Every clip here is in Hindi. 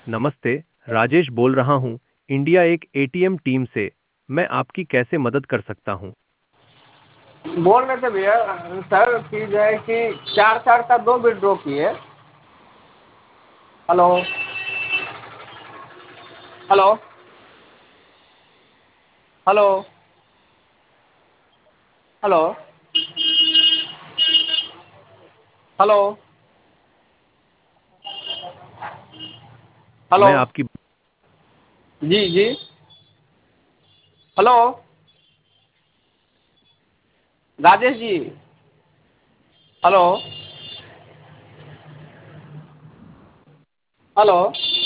नमस्ते, राजेश बोल रहा हूँ, इंडिया एक एटीएम टीम से। मैं आपकी कैसे मदद कर सकता हूँ? बोल रहे थे भैया सर कि जो है कि 4 का 2 विड्रॉ किए। Hello hello hello hello hello hello मैं आपकी जी जी hello Rajesh ji hello hello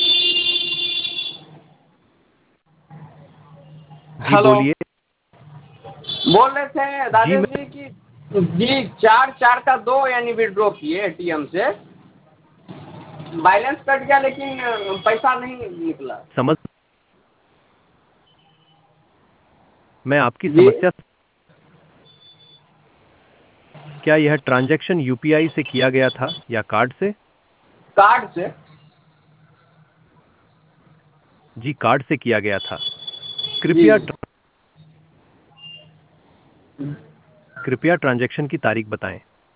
जी हेलो बोलिए। बोल रहे थे जी राजेश मैं जी कि जी 4 का 2 यानी विड्रॉ किए एटीएम से। बैलेंस कट गया लेकिन पैसा नहीं निकला। समझ मैं आपकी जी समस्या। क्या यह ट्रांजैक्शन यूपीआई से किया गया था या कार्ड से? कार्ड से। जी कार्ड से किया गया था। जी कृपया ट्रांजैक्शन की तारीख बताएं।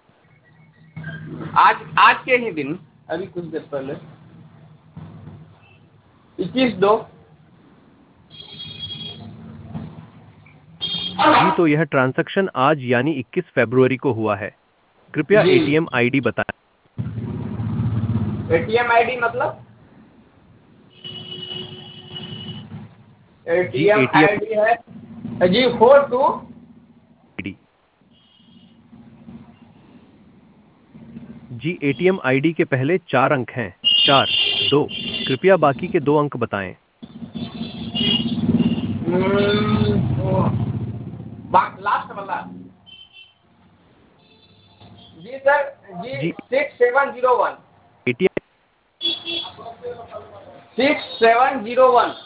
आज आज के ही दिन अभी कुछ देर पहले 21/2। जी तो यह ट्रांजैक्शन आज यानी 21 फरवरी को हुआ है। कृपया जी एटीएम आईडी बताएं। एटीएम आईडी मतलब जी एटीएम एटीएम आईडी है जी 42। आईडी। जी एटीएम आईडी के पहले 4 अंक हैं 4 2। कृपया बाकी के 2 अंक बताएं। लास्ट वाला जी सर जी जी 6701 एटीएम 6701।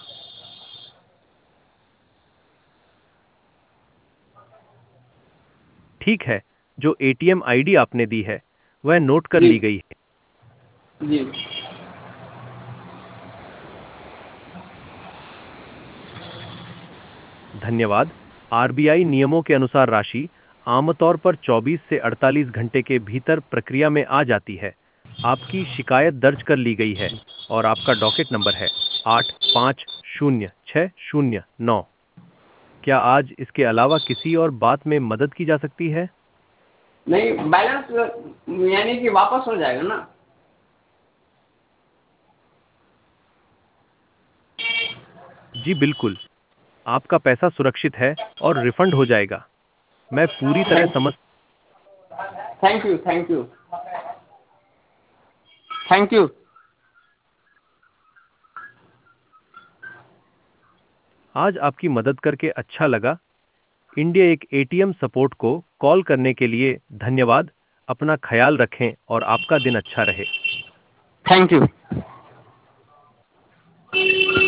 ठीक है, जो एटीएम आईडी आपने दी है वह नोट कर जी ली गई है। जी धन्यवाद। आरबीआई नियमों के अनुसार राशि आमतौर पर 24 से 48 घंटे के भीतर प्रक्रिया में आ जाती है। आपकी शिकायत दर्ज कर ली गई है और आपका डॉकेट नंबर है 850609। क्या आज इसके अलावा किसी और बात में मदद की जा सकती है? नहीं बैलेंस यानी कि वापस हो जाएगा ना। जी बिल्कुल, आपका पैसा सुरक्षित है और रिफंड हो जाएगा। मैं पूरी तरह समझ। Thank you thank you thank you. आज आपकी मदद करके अच्छा लगा। इंडिया एक एटीएम सपोर्ट को कॉल करने के लिए धन्यवाद। अपना ख्याल रखें और आपका दिन अच्छा रहे। Thank you.